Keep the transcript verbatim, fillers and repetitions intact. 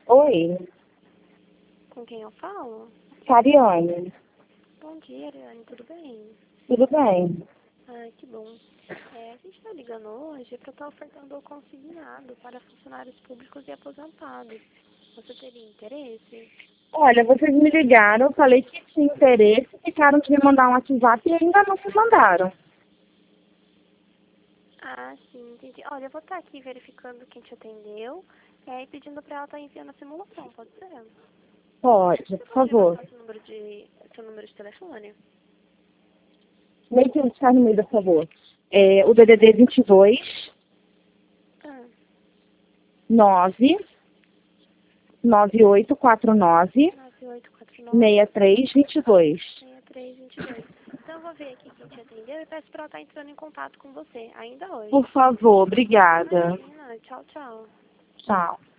Oi, Com quem eu falo? Cariane, Bom dia, Ariane, tudo bem? tudo bem? Ai, que bom. É, a gente está ligando hoje para estar ofertando o consignado para funcionários públicos e aposentados. Você teria interesse? Olha, vocês me ligaram, eu falei que tinha interesse, ficaram de me mandar um WhatsApp e ainda não me mandaram. Ah, sim, entendi. Olha, eu vou estar aqui verificando quem te atendeu é, e pedindo para ela estar enviando a simulação, pode ser? Pode, Você por pode me favor. passar seu número de, seu número de telefone? Meio que está no meio, por favor. É, o D D D vinte e dois, Ah, nove, nove oito quatro nove, nove oito quatro nove, seis três dois dois. seis três dois dois. Então eu vou ver aqui quem te atendeu e peço para ela estar entrando em contato com você, ainda hoje. Por favor, obrigada. Imagina, tchau, tchau. Tchau.